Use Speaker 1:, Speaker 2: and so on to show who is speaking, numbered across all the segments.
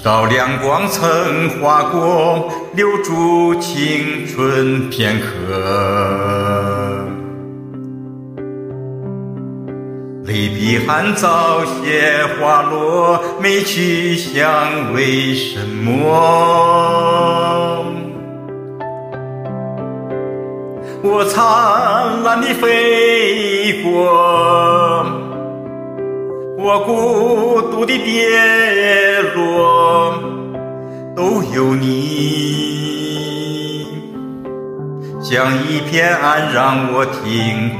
Speaker 1: 照亮光曾划过，留住青春片刻。泪笔汗早些滑落，没去想为什么。我灿烂地飞过，我孤独地跌落，都有你，像一片岸让我停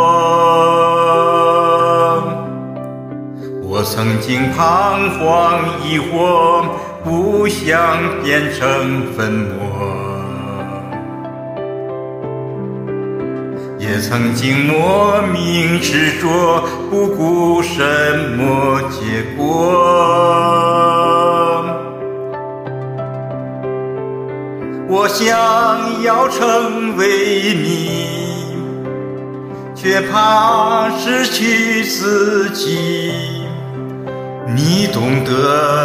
Speaker 1: 泊。我曾经彷徨疑惑，不想变成粉末，也曾经莫名执着，不顾什么结果。我想要成为你，却怕失去自己，你懂得，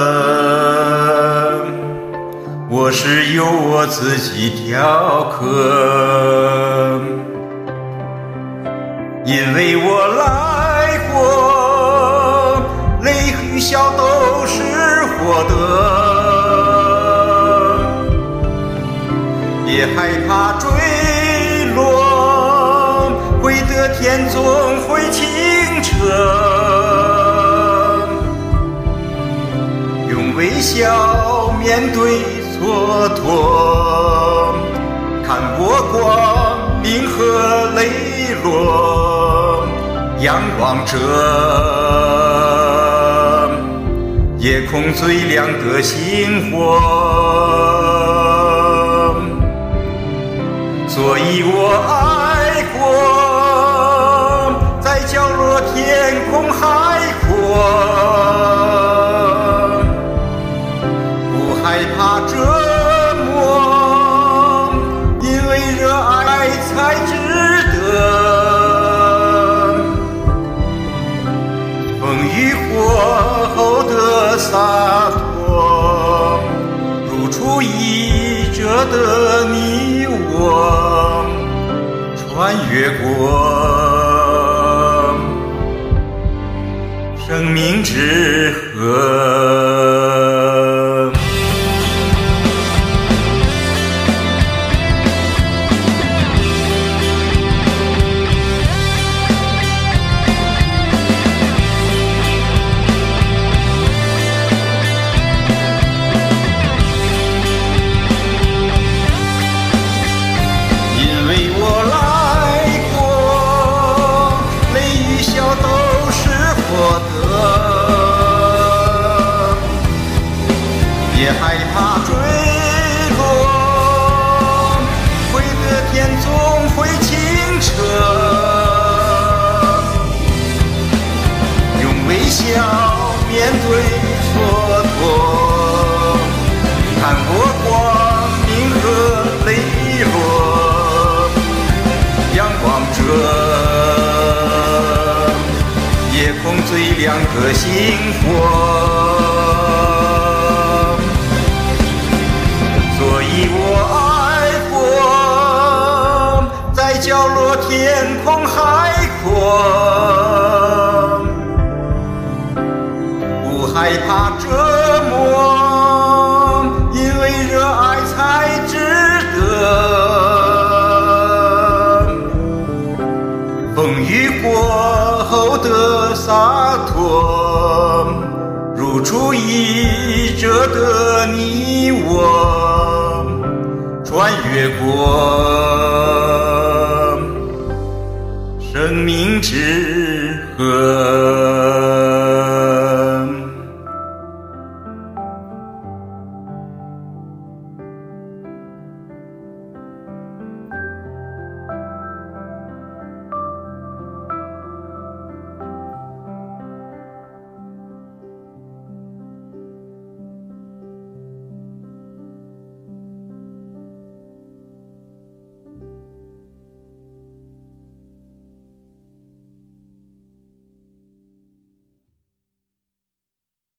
Speaker 1: 我是由我自己雕刻。因为我来过，泪与笑都是获得，别害怕坠落，会得天总会清澈。用微笑面对蹉跎，看过光明和泪落，仰望着夜空最亮的星火。所以我爱过，在角落天空海阔，不害怕折磨，因为热爱才值得。风雨过后的洒脱，如出一辙的你我，穿越过生命之河。别害怕坠落，会得天总会清澈。用微笑面对蹉跎，看过光明和泪落，仰望着夜空最亮的星火。所以我爱过，在角落天空海阔，不害怕折磨，因为热爱才值得。风雨过后的洒脱，如出一辙的你我，穿越过生命之河。